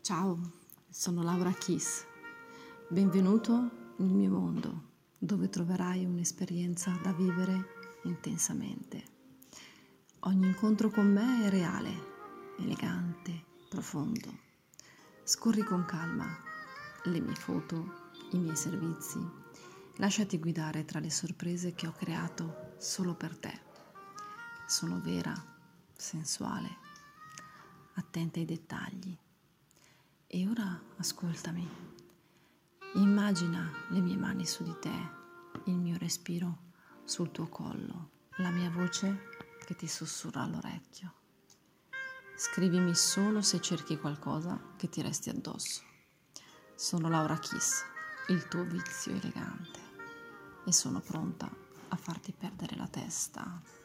Ciao, sono Laura Kiss. Benvenuto nel mio mondo, dove troverai un'esperienza da vivere intensamente. Ogni incontro con me è reale, elegante, profondo. Scorri con calma le mie foto, i miei servizi. Lasciati guidare tra le sorprese che ho creato solo per te. Sono vera, sensuale, attenta ai dettagli. E ora ascoltami. Immagina le mie mani su di te, il mio respiro sul tuo collo, la mia voce che ti sussurra all'orecchio. Scrivimi solo se cerchi qualcosa che ti resti addosso. Sono Laura Kiss, il tuo vizio elegante, e sono pronta a farti perdere la testa.